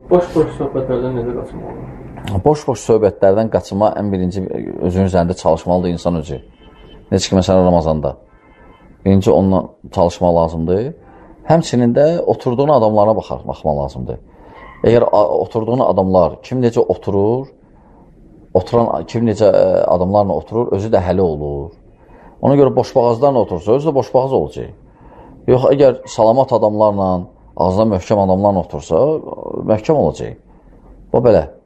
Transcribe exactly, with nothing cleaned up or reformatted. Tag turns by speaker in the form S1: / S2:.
S1: Boş-boş söhbətlərdən necə qaçmaq olur?
S2: Boş-boş söhbətlərdən qaçma ən birinci özünün üzərində çalışmalıdır insan özü. Necə ki, məsələn, Ramazanda. Birinci onunla çalışmaq lazımdır. Həmçinin də oturduğun adamlarına baxar, baxmaq lazımdır. Əgər oturduğun adamlar, kim necə oturur, oturan kim necə adamlarla oturur, özü də həli olur. Ona görə boşboğazlarla otursa, özü də boşboğaz olacaq. Yox, əgər salamat adamlarla, ağzına möhkəm adamlarla otursa, möhkəm olacaq. Bu belə.